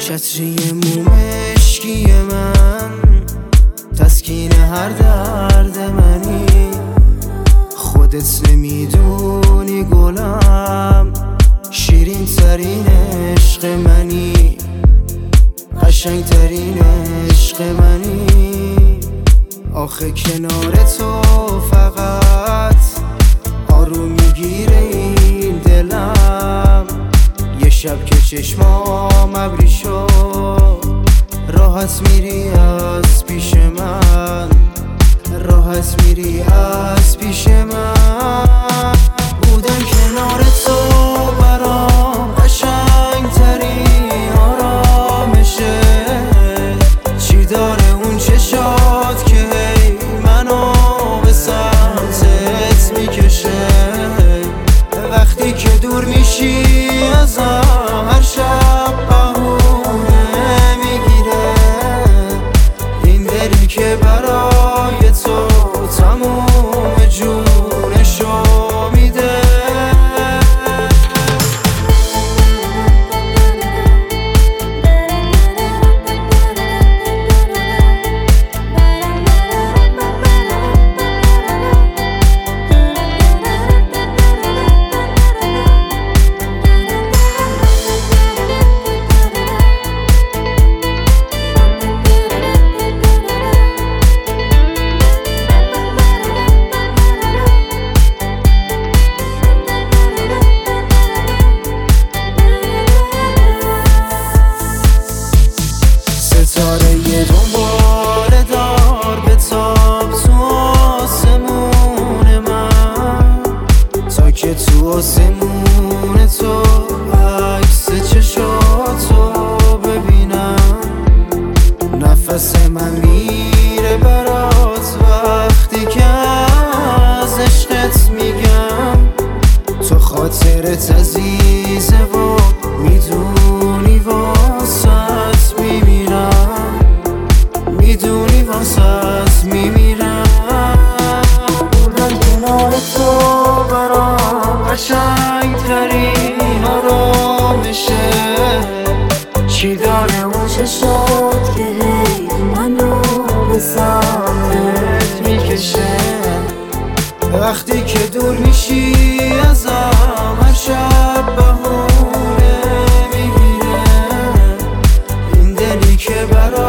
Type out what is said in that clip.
چتری مومشکی من تسکین هر درد منی. خودت نمیدونی گلم شیرین ترین عشق منی، قشنگ ترین عشق منی. آخه کنار تو فقط آروم میگیره این دلم. یه شب که چشمام ابری شد راحت میری از پیش من، راحت میری از پیش من. بودن کنار تو برام قشنگ ترین آرامشه. چی داره اون چشات که هی منو به سمتت میکشه؟ وقتی که دور میشی ازم هر شب بهونه میگیره. این دلی که برای تو تموم جونشو میده. ستاره یه دنباله دار به تاب تو آسمون من، تا که تو آسمون تو عکس چشاتو ببینم. نفس من میره برات وقتی که از عشقت میگم. تو خاطرت عزیزه و میدونی واسط میمیرم، میدونی واسط میمیرم. بودن کنار تو برام قشنگ ترین آرامشه. چی داره اون چشات که هی منو به سمتت میکشه؟ وقتی که دور میشی ازم هر شب بهونه میگیره. این دلی که برای